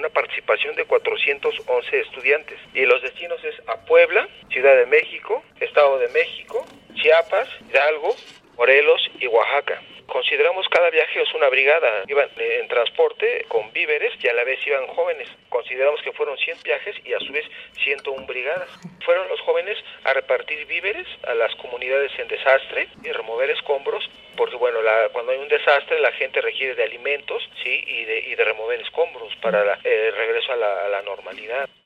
una participación de 411 estudiantes. Y los destinos es a Puebla, Ciudad de México, Estado de México, Chiapas, Hidalgo, Morelos y Oaxaca. Consideramos cada viaje es una brigada. Iban en transporte con víveres y a la vez iban jóvenes. Consideramos que fueron 100 viajes y a su vez 101 brigadas. Fueron los jóvenes a repartir víveres a las comunidades en desastre y remover escombros, porque bueno, cuando hay un desastre la gente requiere de alimentos, sí, y de remover escombros para el regreso a la normalidad.